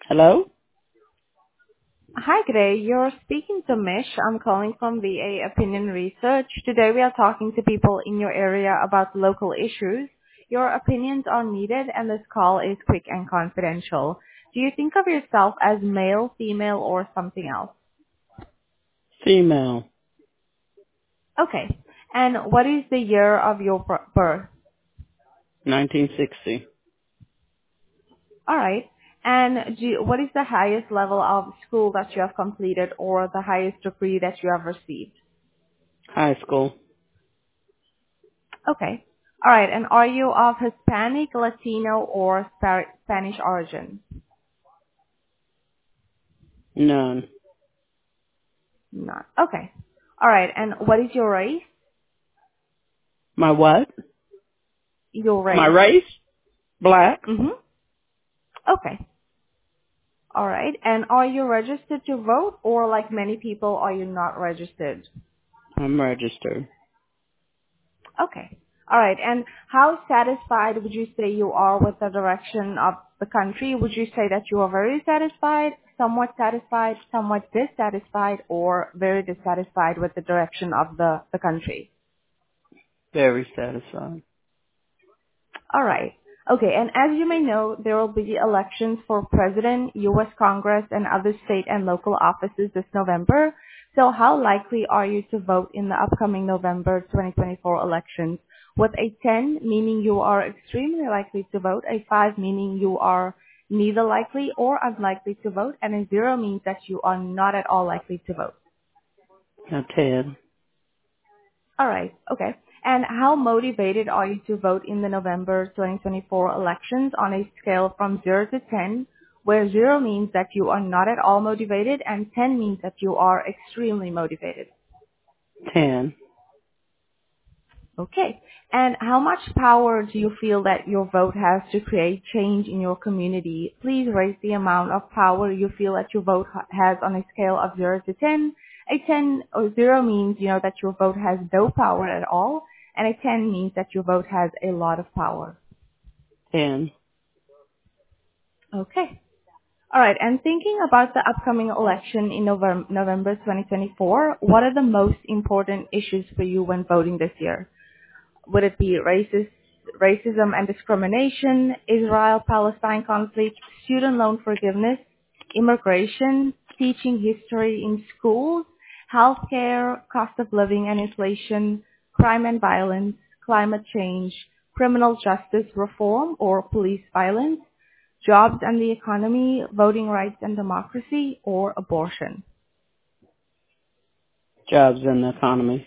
Hello? Hi, good day. You're speaking to Mish. I'm calling from VA Opinion Research. Today we are talking to people in your area about local issues. Your opinions are needed and this call is quick and confidential. Do you think of yourself as male, female, or something else? Female. Okay. And what is the year of your birth? 1960. Alright. And what is the highest level of school that you have completed or the highest degree that you have received? High school. Okay. All right. And are you of Hispanic, Latino, or Spanish origin? None. Not. Okay. All right. And what is your race? My what? Your My race. race? Black. Mm-hmm. Okay. All right. And are you registered to vote, or like many people, are you not registered? I'm registered. Okay. All right. And how satisfied would you say you are with the direction of the country? Would you say that you are very satisfied, somewhat dissatisfied, or very dissatisfied with the direction of the country? Very satisfied. All right. Okay. And as you may know, there will be elections for president, U.S. Congress, and other state and local offices this November. So how likely are you to vote in the upcoming November 2024 elections? With a 10 meaning you are extremely likely to vote, a 5 meaning you are neither likely or unlikely to vote, and a 0 means that you are not at all likely to vote. Now, Ted. All right. Okay. And how motivated are you to vote in the November 2024 elections on a scale from 0 to 10, where 0 means that you are not at all motivated and 10 means that you are extremely motivated? 10. Okay. And how much power do you feel that your vote has to create change in your community? Please rate the amount of power you feel that your vote has on a scale of 0 to 10. A 10 or 0 means, that your vote has no power at all, and a 10 means that your vote has a lot of power. 10. Okay. All right. And thinking about the upcoming election in November 2024, what are the most important issues for you when voting this year? Would it be racism and discrimination, Israel-Palestine conflict, student loan forgiveness, immigration, teaching history in schools, healthcare, cost of living and inflation, crime and violence, climate change, criminal justice reform or police violence, jobs and the economy, voting rights and democracy, or abortion? Jobs in the economy.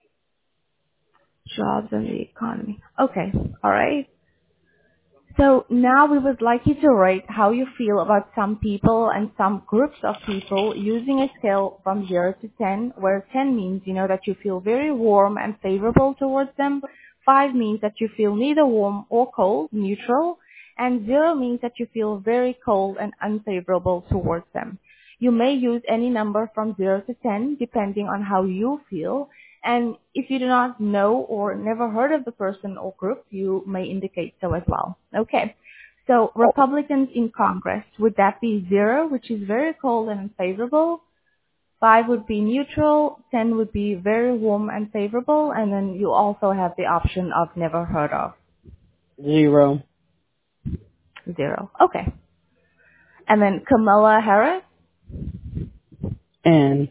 Jobs and the economy. Okay. All right. So now we would like you to rate how you feel about some people and some groups of people using a scale from 0 to 10, where 10 means, that you feel very warm and favorable towards them. 5 means that you feel neither warm or cold, neutral. And 0 means that you feel very cold and unfavorable towards them. You may use any number from 0 to 10 depending on how you feel. And if you do not know or never heard of the person or group, you may indicate so as well. Okay. So Republicans in Congress, would that be 0, which is very cold and unfavorable? 5 would be neutral, 10 would be very warm and favorable, and then you also have the option of never heard of. 0. 0. Okay. And then Kamala Harris. N.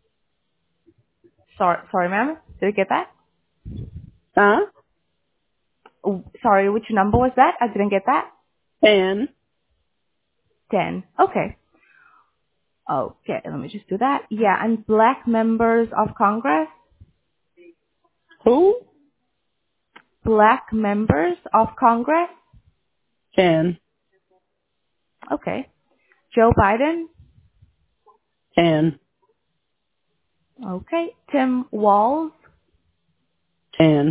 Sorry, ma'am. Did you get that? Huh? Sorry, which number was that? I didn't get that. 10. 10. Okay. Okay, let me just do that. Yeah, and black members of Congress. Who? Black members of Congress. 10. Okay. Joe Biden. 10. Okay. Tim Walz. 10.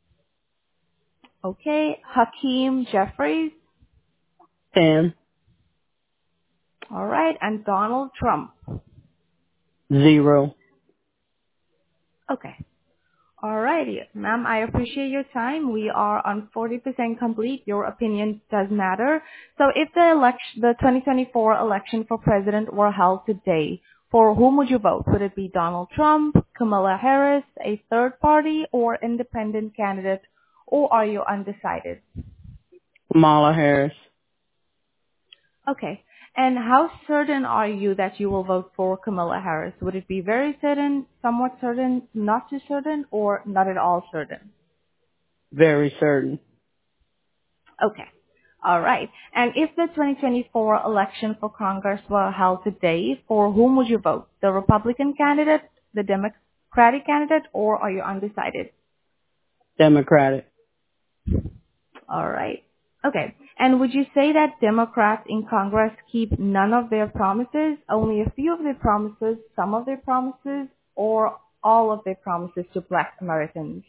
Okay. Hakeem Jeffries. 10. All right. And Donald Trump. 0. Okay. Alrighty, ma'am, I appreciate your time. We are on 40% complete. Your opinion does matter. So if the 2024 election for president were held today, for whom would you vote? Would it be Donald Trump, Kamala Harris, a third party, or independent candidate, or are you undecided? Kamala Harris. Okay. And how certain are you that you will vote for Kamala Harris? Would it be very certain, somewhat certain, not too certain, or not at all certain? Very certain. Okay. All right. And if the 2024 election for Congress were held today, for whom would you vote? The Republican candidate, the Democratic candidate, or are you undecided? Democratic. All right. Okay. And would you say that Democrats in Congress keep none of their promises, only a few of their promises, some of their promises, or all of their promises to Black Americans?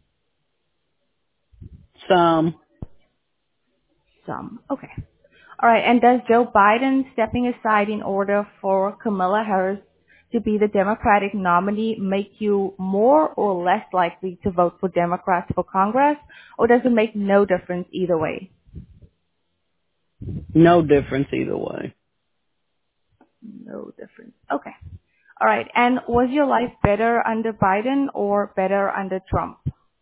Some. Some. Okay. All right. And does Joe Biden stepping aside in order for Kamala Harris to be the Democratic nominee make you more or less likely to vote for Democrats for Congress, or does it make no difference either way? No difference either way. No difference. Okay. All right. And was your life better under Biden or better under Trump?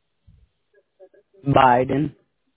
Biden.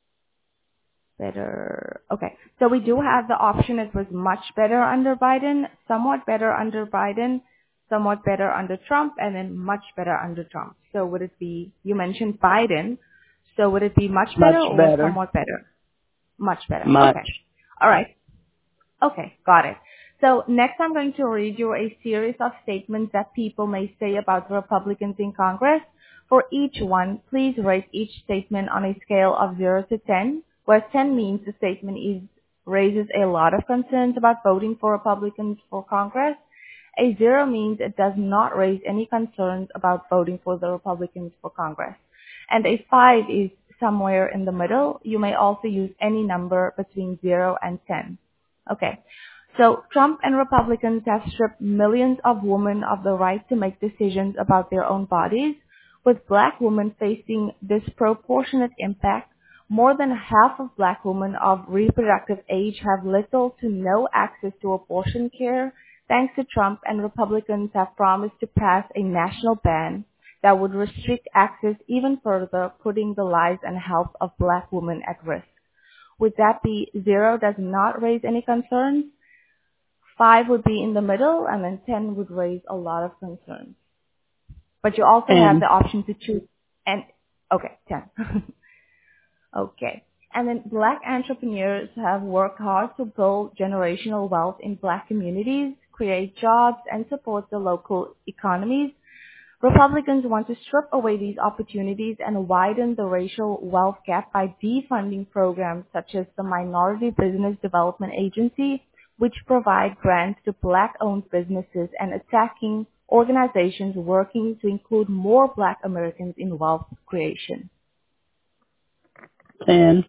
Better. Okay. So we do have the option it was much better under Biden, somewhat better under Biden, somewhat better under Trump, and then much better under Trump. So would it be, you mentioned Biden, so would it be much better Much or better. somewhat better? Much better. Much. Okay. All right. Okay, got it. So next I'm going to read you a series of statements that people may say about the Republicans in Congress. For each one, please rate each statement on a scale of 0 to 10, where 10 means the statement raises a lot of concerns about voting for Republicans for Congress. A 0 means it does not raise any concerns about voting for the Republicans for Congress. And a 5 is somewhere in the middle. You may also use any number between 0 and 10. Okay. So Trump and Republicans have stripped millions of women of the right to make decisions about their own bodies, with Black women facing disproportionate impact. More than half of Black women of reproductive age have little to no access to abortion care, thanks to Trump, and Republicans have promised to pass a national ban that would restrict access even further, putting the lives and health of Black women at risk. Would that be 0 does not raise any concerns? 5 would be in the middle, and then 10 would raise a lot of concerns. But you also have 10. the option to choose, and, okay, 10. Okay. And then Black entrepreneurs have worked hard to build generational wealth in Black communities, create jobs, and support the local economies. Republicans want to strip away these opportunities and widen the racial wealth gap by defunding programs such as the Minority Business Development Agency, which provide grants to Black-owned businesses, and attacking organizations working to include more Black Americans in wealth creation. 10.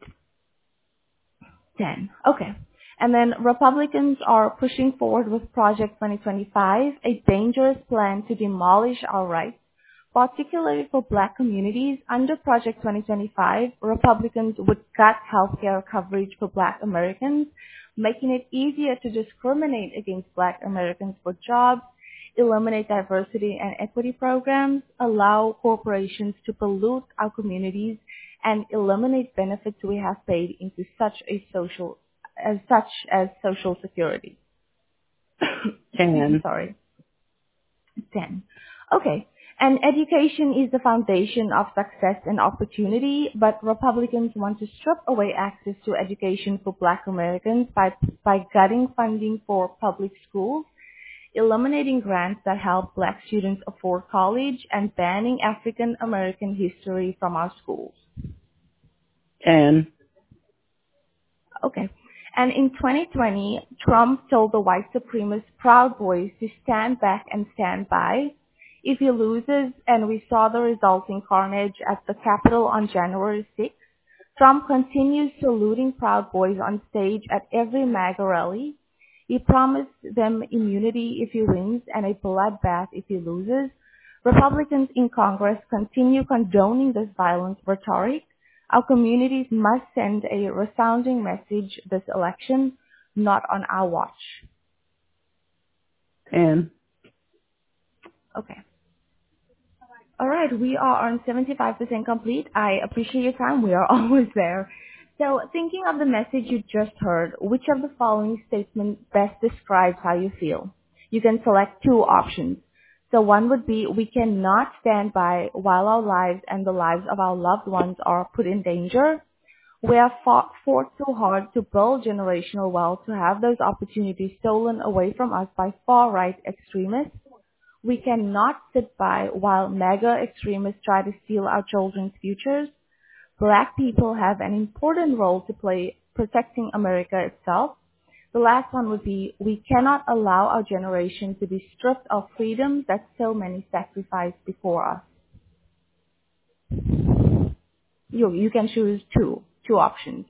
10. Okay. And then Republicans are pushing forward with Project 2025, a dangerous plan to demolish our rights, particularly for Black communities. Under Project 2025, Republicans would cut healthcare coverage for Black Americans, making it easier to discriminate against Black Americans for jobs, eliminate diversity and equity programs, allow corporations to pollute our communities, and eliminate benefits we have paid into such as Social Security. 10. Sorry. 10. Okay. And education is the foundation of success and opportunity, but Republicans want to strip away access to education for Black Americans by cutting funding for public schools, eliminating grants that help Black students afford college, and banning African American history from our schools. 10. Okay. And in 2020, Trump told the white supremacist Proud Boys to stand back and stand by. If he loses, and we saw the resulting carnage at the Capitol on January 6th, Trump continues saluting Proud Boys on stage at every MAGA rally. He promised them immunity if he wins and a bloodbath if he loses. Republicans in Congress continue condoning this violent rhetoric. Our communities must send a resounding message this election, not on our watch. 10. Okay. All right, we are on 75% complete. I appreciate your time. We are always there. So thinking of the message you just heard, which of the following statements best describes how you feel? You can select two options. So one would be, we cannot stand by while our lives and the lives of our loved ones are put in danger. We have fought too hard to build generational wealth to have those opportunities stolen away from us by far-right extremists. We cannot sit by while MAGA extremists try to steal our children's futures. Black people have an important role to play protecting America itself. The last one would be, we cannot allow our generation to be stripped of freedoms that so many sacrificed before us. You can choose two options.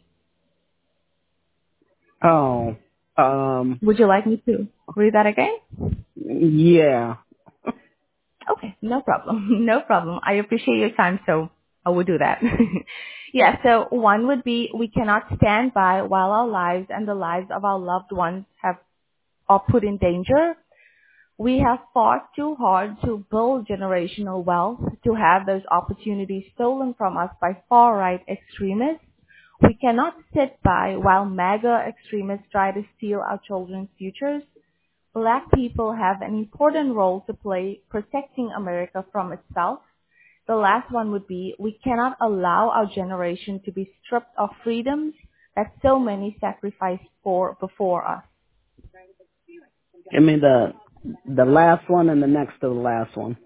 Oh. Would you like me to read that again? Yeah. Okay, no problem. No problem. I appreciate your time, so I will do that. Yeah, so one would be, we cannot stand by while our lives and the lives of our loved ones are put in danger. We have fought too hard to build generational wealth to have those opportunities stolen from us by far-right extremists. We cannot sit by while MAGA extremists try to steal our children's futures. Black people have an important role to play protecting America from itself. The last one would be, we cannot allow our generation to be stripped of freedoms that so many sacrificed for before us. Give me the last one and the next to the last one.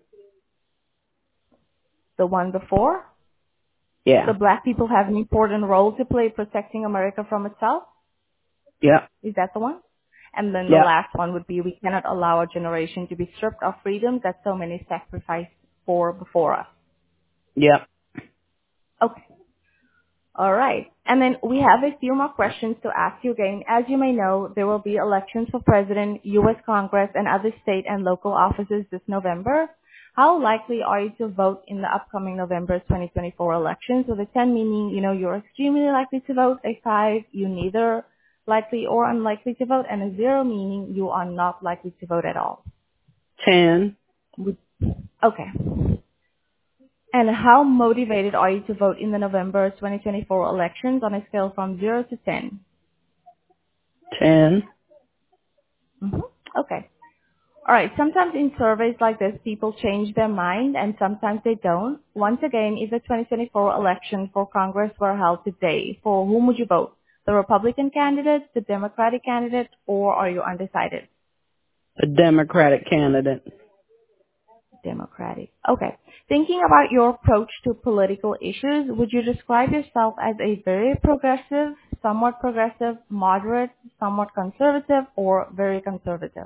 The one before? Yeah. The black people have an important role to play protecting America from itself? Yep. Is that the one? And then the Yep. last one would be, we cannot allow our generation to be stripped of freedoms that so many sacrificed for before us. Yep. Okay. All right. And then we have a few more questions to ask you again. As you may know, there will be elections for president, U.S. Congress, and other state and local offices this November. How likely are you to vote in the upcoming November 2024 elections? With a 10 meaning, you're extremely likely to vote, a 5, you neither likely or unlikely to vote, and a 0 meaning you are not likely to vote at all. 10. Okay. And how motivated are you to vote in the November 2024 elections on a scale from 0 to 10? 10. Mm-hmm. Okay. All right. Sometimes in surveys like this, people change their mind and sometimes they don't. Once again, if the 2024 election for Congress were held today, for whom would you vote? The Republican candidate, the Democratic candidate, or are you undecided? A Democratic candidate. Democratic. Okay. Thinking about your approach to political issues, would you describe yourself as a very progressive, somewhat progressive, moderate, somewhat conservative, or very conservative?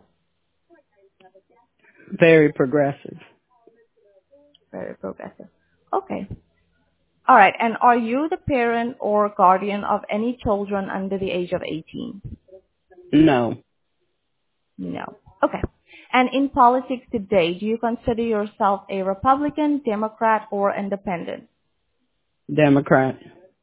Very progressive. Very progressive. Okay. All right. And are you the parent or guardian of any children under the age of 18? No. No. Okay. And in politics today, do you consider yourself a Republican, Democrat, or independent? Democrat.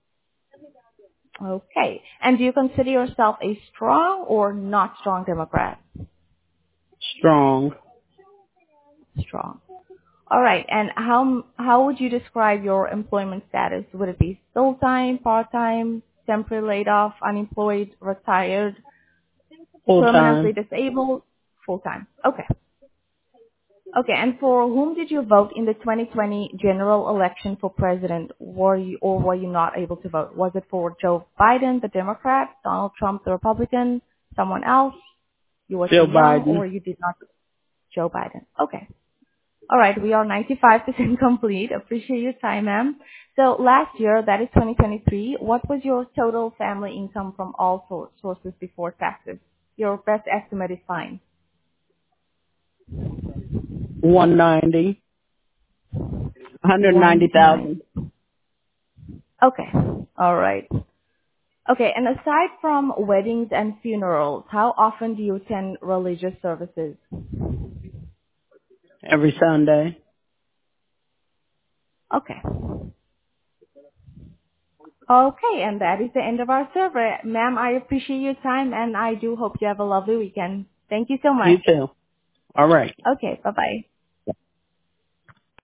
Okay. And do you consider yourself a strong or not strong Democrat? Strong. Strong. All right. And how would you describe your employment status? Would it be full-time, part-time, temporary laid off, unemployed, retired, Full permanently time. disabled, full-time? Okay. Okay. And for whom did you vote in the 2020 general election for president? Were you not able to vote? Was it for Joe Biden, the Democrat, Donald Trump, the Republican, someone else? You were Joe too young Biden. or you did not? Joe Biden. Okay. All right. We are 95% complete. Appreciate your time, ma'am. So last year, that is 2023, what was your total family income from all sources before taxes? Your best estimate is fine. 190. 190. 190,000. Okay. All right. Okay. And aside from weddings and funerals, how often do you attend religious services? Every Sunday. Okay. Okay, and that is the end of our survey. Ma'am, I appreciate your time, and I do hope you have a lovely weekend. Thank you so You much. too. All right. Okay, bye-bye.